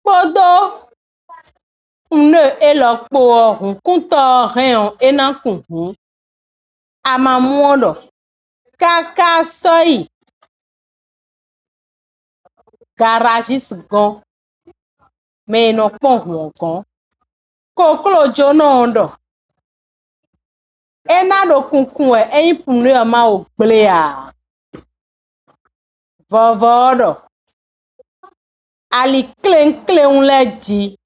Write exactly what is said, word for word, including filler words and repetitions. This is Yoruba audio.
Podo ne elokpo hun kunto hen enakunhu amamuodo kaka soi garagis gon me no pon hun gon koklo jono ondo enado kunkun e eyin punu ma o gblea vovodo ali klen klen leji